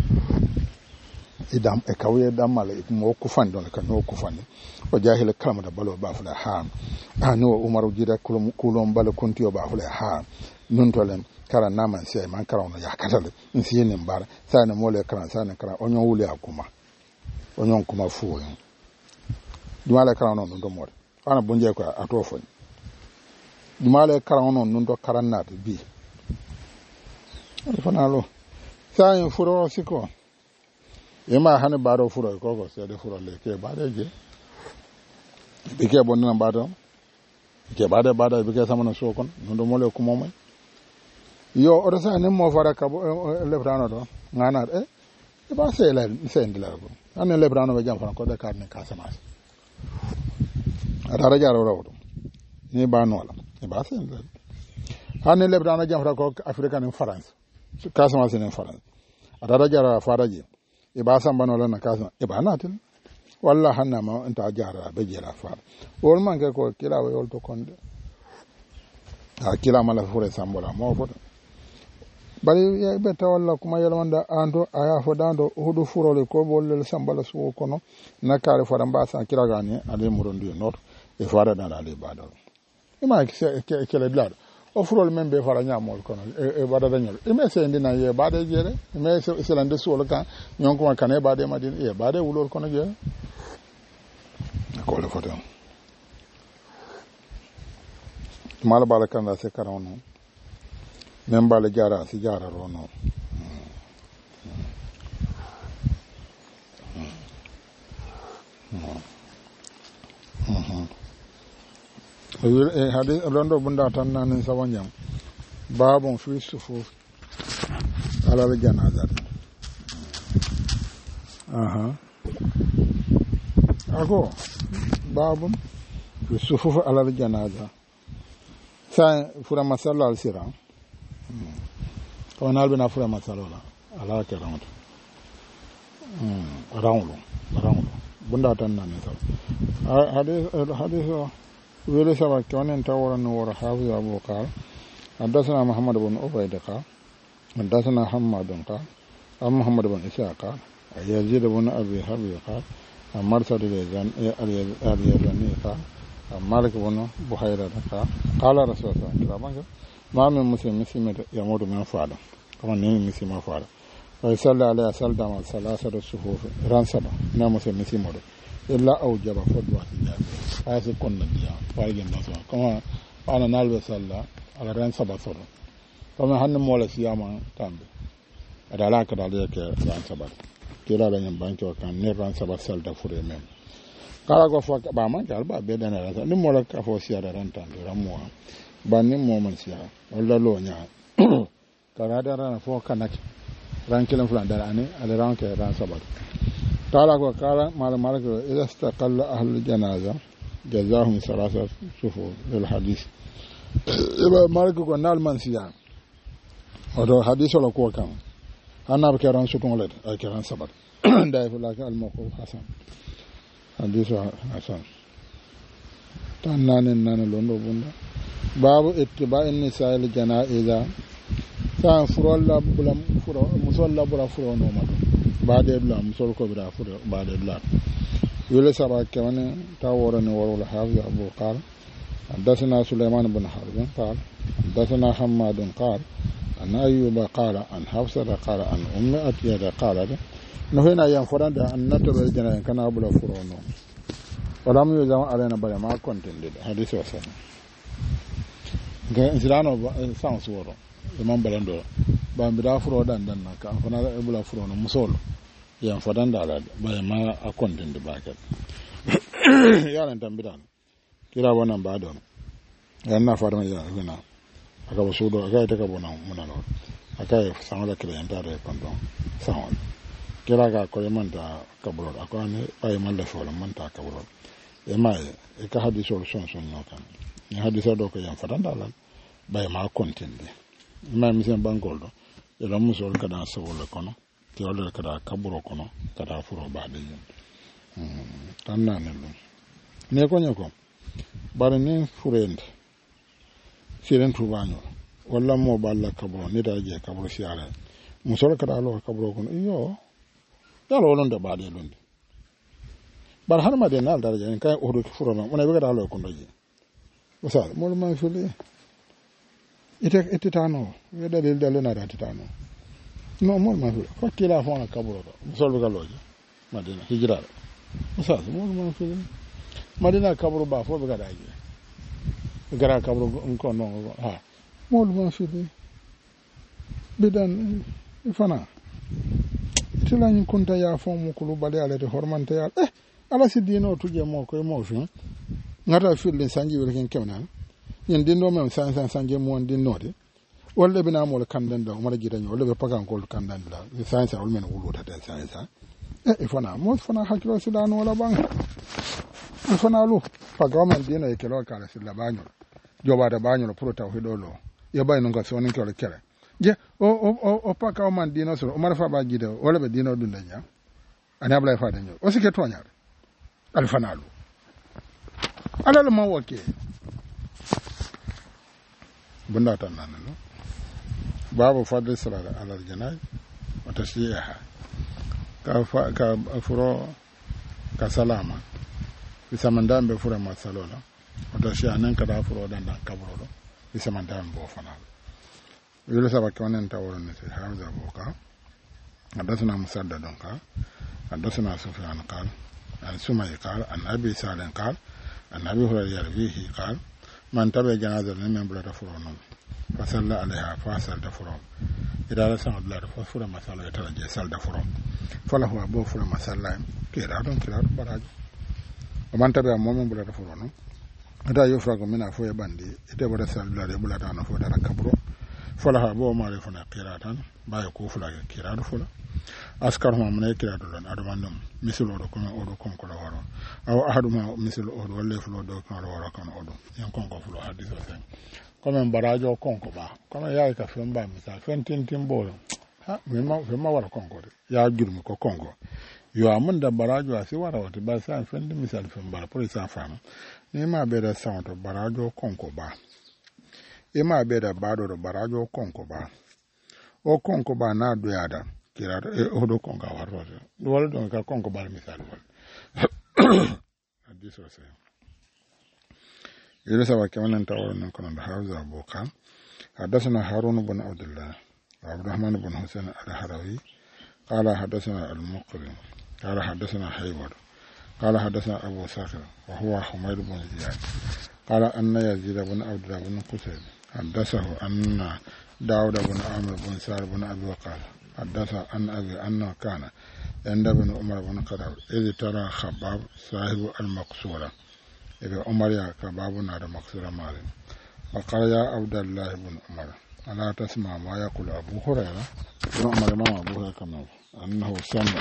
idam e kawye damale mo kufan don kan no kufan o jahil kalma da balo ba fula ha no umaru jida kulum balo kontiyo ba fula ha nun tolen kala naman sai man kala no ya katale nsi ne mbara sai na mole kala sai na kala onyon wuli akuma onyon kuma fu yo dumale kala no ndo mode ana bonje ko atofo dumale kala no ndo karanna bi alfanalo sai furo siko yema hane baro furo ko sede furo le ke bare je bike bonna bado ke bade bike samana sokon ndo mole ko momay yo odo sa ne mo fara ka le brano do ngana e ba se la sendi la ko ane le brano be jam fana ko de karne ka samas ada raja ro ni ba no la e ba se ane le brano jam fana ko afrika ni france ka samas ni france ada raja faraji e ba san banola na kasan e ba natin walla hanna ma anta jara be jera fa wol man ke ko kila we wol to konde ha kila mala fure sambola mo foto bari ya be tawalla kuma yelmanda ando aya fodando hudu furole ko bolle sambala suwo kono na kare fara mbasa kila gani ade murondi not e fara dana le badal e ma ke le blad o furol men be fara nyamol kono e bada dañol e me se ndina ye bade jere e me se lande suwol kan nyon ko kan e bade madin e bade wulol kono je ko le foto mala bala kan la se karono men bala jara si jara rono hadi londo bunda tan nan sawanyam babon fi sufuf ala janaza ako babon fi sufuf ala janaza sa fura masalla al sira kawanal bina fura masalla ala ke rawto rawlo bunda tan nan saw hadi ويلي سبا كونن تاورن ور حافظ ابو قال حدثنا محمد بن عبيد قال حدثنا حماد قال محمد بن اسحاق قال يزيد بن ابي حبيب قال مرسد اليزني قال مالك بن بحيرة قال رسول الله صلى الله عليه وسلم ما من مسلم يموت من فعل كما نين مسلم فعل ويصلى عليه سلدم ثلاثه صفوف رانسبا نعم مسلم illa aujaba fadwa tijabi ayase konna dia fagen da so kuma ana nalbe salla ala ran saba solo kuma hanne mola siyama tambe ada la ka dale ke ran saba kila la nyam banko kan ne ran saba sal da fure mem kala go fo ba man dal ba be dana ran ni mola ka fo siya ran tambe ran mo ban ni mo man siya walla lo nya kala da ran fo kanaki ran kilan fulan da ane ala ran ke ran saba قال مالك إذا استقل أهل الجنازة جزاهم ثلاثة صفوف للحديث إذا مالك قلنا المنسيان وده حديث ولا قوة كان أنا بكران سكون لد أكران سبب دايف لك الموقف حسن حديث حسن تنان لوندو بندا باب اتباع النساء الجنائز كان فرول بلم فرو مسول بلا فرو نومادو بعد البلام مسول كو بلا فرو بعد البلام يولي سبا كمان تاورن ورول حافظ ابو قال حدثنا سليمان بن حرب قال حدثنا حماد قال عن أيوب قال عن حفصة قال عن أم أتية قالت نهينا ينفرد أن نتبع الجنة كان أبو فرونو ولم يزم علينا بل ما كنت حديث وسلم إنسانو سانس ورو imam balando ba mi da furo dan ka fana da ibula furo no musolo yan fadan da ala ba ma akondin da baket yaran tambidan kira wannan ba don yan na fara mai yana ina aka wasu do aka ta ka bona muna no aka sanwala kira yan tare kondo sanwala kira ga ko manta kaburo aka ne ay man da folo manta kaburo e mai e ka hadiso son no kan ni hadiso do ko yan fadan da ala ba ma kontinde ma misen bankol do e la musol kada sawol kono ti wala kada kaburo kono kada furo baade yin tan nanen dum ne ko nyako bare ni furende siren tubanyo walla mo balla kaburo ni da je kaburo siara musol kada lo kaburo kono yo dalo wolon da baade lundi bar har ma de nal daraja en kay odo furo no mona be kada lo kono je wasa mo ma fuli ite tano we dalil dalena da tano no mo ma ko kila fona kaburo musolbe galoje madina hijra musa mo ma fi madina kaburo ba fo be ga daje gara kaburo ko no ha mo ma fi bidan ifana tilani kunta ya fo mo kulu bale ala de hormante ya ala sidino tuje mo ko mo fi ngata filin sanji wala ken kewna yen dinno mem sanje mo dinno de wolle bina mo kandan da umar gidan wolle be pagan ko kandan da science wol men wuluta da science ifana mo fana hakilo sudan wala bang ifana lu pagaman dina e kelo kala sila banyo joba da banyo pro tawhido lo ya bayno ga sonin ko le kere je o paka man dina so umar fa ba gide wolle be dina dun da nya ani abla fa da nyo o sike to nyaare alfana lu alal ma woke bunda tan nan no babu fadl salala ala janay wa tasliha ka furo ka salama bisa mandambe furo ma salola wa tasliha nan ka da furo dan kaburo bisa mandambe bo fana yulu sabaka wannan tawron ne sai hamza boka hadathana musaddadun ka hadathana sufyan qal an sumay qal an abi salan qal an abi hurayra yarwihi qal man tabe janaza ne men bulata furo non fasalla alaiha fasal da furo idan la san Allah da furo masala ta je sal da furo fala huwa bo furo masala kira don baraji man tabe mo men bulata furo non ada yo frago mena fo e bandi ite bada sal da bulata no fo da kabro fala ha bo mare fona kira tan ba ko fula kira do fula askar ma mun kira do don adu mandum misilo do kono odo kon ko waro aw ahaduma misilo odo walle fulo do kon waro kon odo yan kon ko fulo hadiso sen comme barajo kon ko ba comme yaay ka fen ba misal fen tin bolo ha ma wara kon ko ya jurmi ko kongo yo amun da barajo asi wara wati ba sa fen di misal fen ba pour sa fama ni ma be da sa to barajo kon ko ba e ma be da bado do barajo kon ko ba o kon ko ba na do yada kira odo kon ga waro do wala don ka kon ko ba misal wala hadiso sen يقول سبا كمان انت أولا نكون بحافظ أبو كان حدثنا هارون بن عبد الله وعبد الرحمن بن حسين الحروي قال حدثنا المقري قال حدثنا حيبر قال حدثنا أبو ساكر وهو حميد بن زياد قال أن يزيد بن عبد الله بن قسيد حدثه أن داود بن عامر بن سار بن أبي وقاص حدث عن أبي أنه كان عند بن عمر بن خطاب إذ ترى خباب صاحب المقصورة إذا عمر يا كباب نار مقصورة مال وقال يا عبد الله بن عمر ألا تسمع ما يقول أبو هريرة بن عمر ما أبو هريرة كما أنه سمع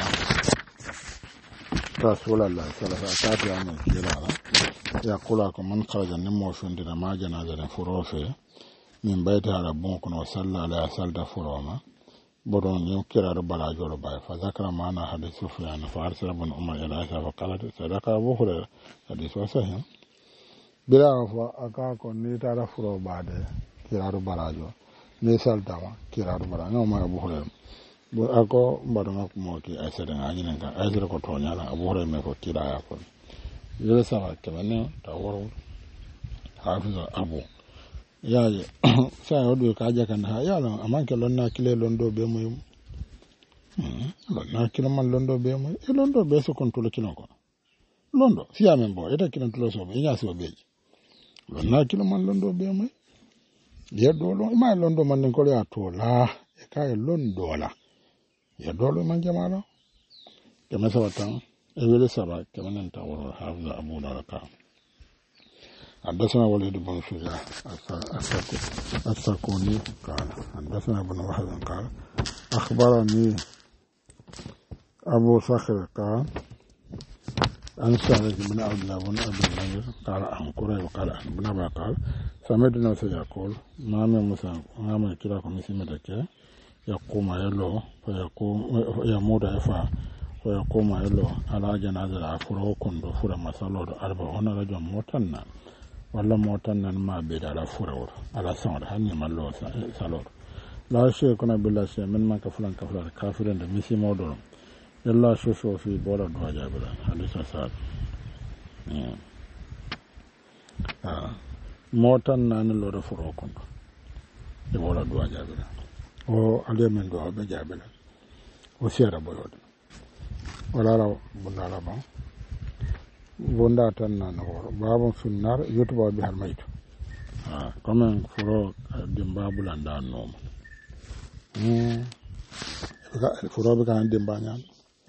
رسول الله صلى الله عليه وسلم يقول لكم من خرج النمو في عندنا ما جنازة فروفه من بيتها ربكم وصلى على سلة فروما بدون يمكن ربنا جل باي فذكر معنا حديث سفيان فارسل بن عمر إلى عائشة فقالت صدق أبو هريرة حديث صحيح بلا أكاكو نيتار فرو بعد كيرار براجو نيسال دوا كيرار براجو نوما أبو هريرة أكو بدون موكي أسرع عجينة أسرع كتونيا أبو هريرة مكو كيرا يكون يلسا كمان تورو حافظ أبو yaye sa oɗo ka jakan ha yala amanke lonna kile londo be moy lonna kilo man londo be moy e londo be so kon tulo kilo ko londo siya men bo eta kilo tulo so be nya so beji lonna kilo man londo be moy yeddo lo ma londo man ko ya to la e kay londo la yeddo lo man jamalo ke ma sawatan e wele saba ke man tawro hafza abu daraka حدثنا وليد بن شجاع السكوني قال حدثنا ابن وهب قال أخبرني أبو صخر قال عن سعيد بن عبد الله بن أبي النجر قال عن قريب قال عن ابن أبا قال سمعت الناس يقول ما من مسلم ما من كلاكم مسلمتك يقوم يلو فيقوم يموت يفا ويقوم يلو على جنازة العفو كنت فرا مسالور 40 رجل موتنا walla motan nan ma be da la furawor ala sawda hanni mallo salor la she kuna billah she men man ka fulan kafirin da misi modoro yalla so fi bola do jabira hadisa sa motan nan lo da furo kon de bola do jabira o ale men do be jabira o sera boyode wala la bundala ba bonda tan nan horo babon sunnar yotuba bi har mayto comme furo dimba bulanda nom furo be kan dimba nyan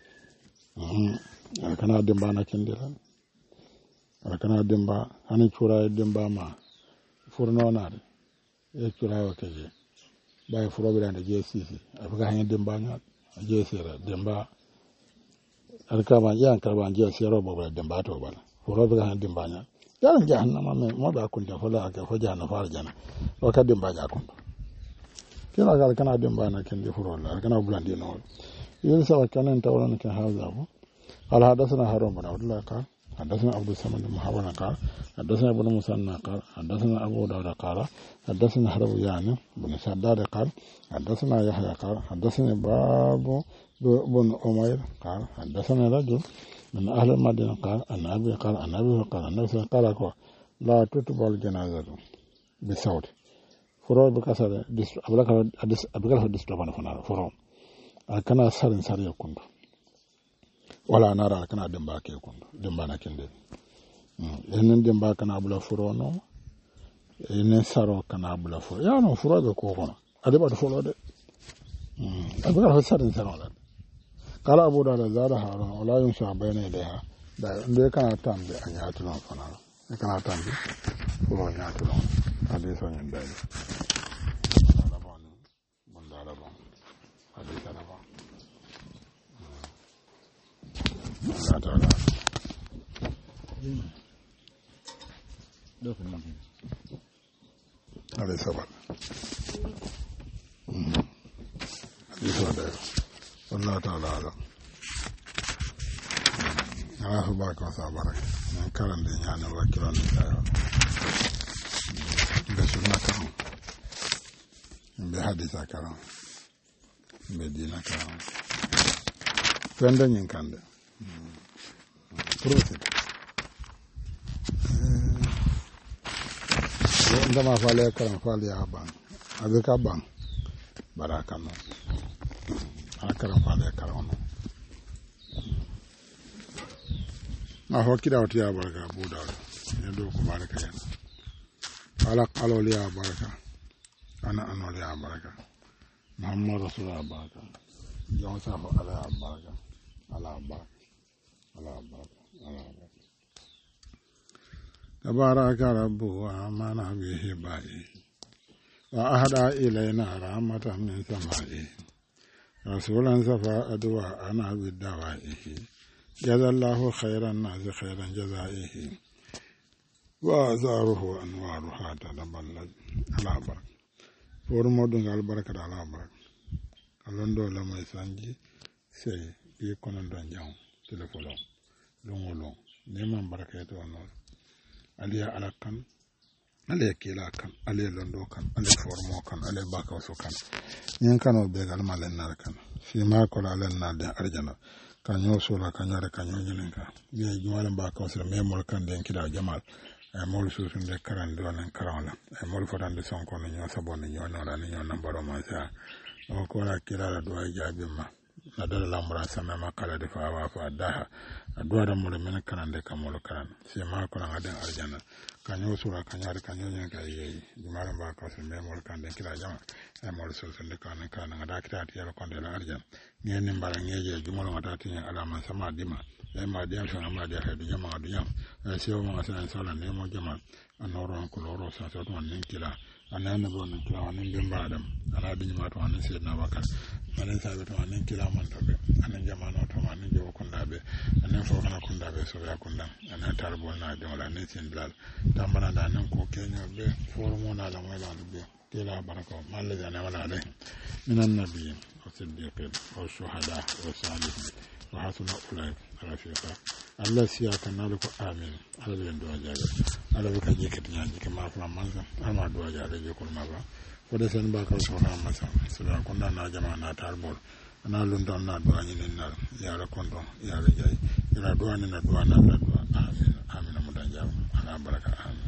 kana dimba na kindiran kana dimba hani chura dimba ma furno na e chura o keje bay furo be dan je sisi afika hani dimba nyan je sera dimba alkama yan karban je sero bobo demba to bala furo be kan demba nya yaran jahannama me mo ba kun da fola ga fo jahannama far jana o ka demba ja kun kila ga kana demba na ken di furo la kana bulandi no yel sa kana tawran kan hawza bu al hadathana harun bin abdullah qala حدثنا عبد الصمد بن محمد قال حدثنا ابن مسنى قال حدثنا ابو داود قال حدثنا حرب يعني بن شداد قال حدثنا يحيى قال حدثنا باب بن عمير قال حدثنا رجل من اهل المدينه قال النبي قال النبي قال لا تتبع الجنازه بصوت فرو بكسر ابلك ديستوبان فنا فرو كان سرن سري يكون wala nara kana demba ke kondo demba na kende enen demba kana bula furo no enen saro kana bula furo ya no furo be ko kono ade ba furo de abara hasarin saro la kala abu da zara haron wala yun sha bayna da da inde kana tambe anya tuno fana kana tambe furo nya tuno ade so nyen dai ala bon mon dala bon ade kana bon Allez, ça va. Allah ta'ala ala. Allah subhanahu wa ta'ala. Nan karan da yana wa kiran da ya. Da sunna kan. Be hadisa kan. Be dina kan. Fenda nyin kan da. Prosit. Ndama fale karam fale ya ban. Abeka ban. Baraka no. Akaram fale karam no. Ma hokira wati ya baraka buda. Yendo ko baraka yana. Ala qalo ya baraka. Ana anol ya baraka. Muhammad rasulullah baraka. Jaw sa ala baraka. Ala baraka. تبارك رب ومن به بائه وأهدى إلينا رحمة من سمائه رسولا صفى أدواءنا بدوائه جزى الله خير الناس خيرا جزائه وآثاره أنوارها تتبلد على بركة فورمودن البركة على بركة ألوندو لما يسانجي سي يكون دنجاو تلفولو لونغولو نيمان بركة ونور aliya ala kan aliya kila kan aliya londo kan aliya formo kan aliya baka wasu kan yin kano be gal malen nar kan fi ma ko la len na de arjana kan yo sura kan yare kan yo jinin ka bi jumalen baka wasu me mol kan den kida jamal mol susunde karan do nan karan la mol fotande sonko no nyo sabo no nyo no la nyo nambaro ma sa o ko la kila la do jabi ma na dala lamura sama makala de fa wa fa daha do da mol men karan de kamol karan se ma ko na den arjana kanyo sura kanyar kanyo nyen ka yi jumara ba ka se me mol kan de kila jama mol susunde kan da kira ti yalo kon de la arjana ngeni mbara ngeje jumolo ngata ti alama sama dima ma dia so ma dia he dia ma dia se o ma sa sala ne mo jama anoro ko loro sa sa to nin kila anana bo nin kila nin bimba adam ana bi ma to anan se na bakar anan sa be to anan kila man to be anan jama no to anan jo ko ndabe anan fo kana ko ndabe so ya ko ndam anan tarbo na de wala ne sin blal tambana da nan ko kenyo be formo na la mo la be kila baraka malle da na wala de minan nabiyyin wa siddiqin wa shuhada wa salihin وحسن أولئك رفيقا الله سياك نالك آمين على بين دعاء جابر على بك جيكت نياجي كما أفلا منزل أما دعاء جابر يقول مبا ودسن باكر سونا مسا سبا كنا ناجما ناتار بول أنا لندن دعاء نينار يا ركوندو يا رجاي يا دعاء نينا دعاء نالا دعاء آمين آمين مدن جابر أنا بركة آمين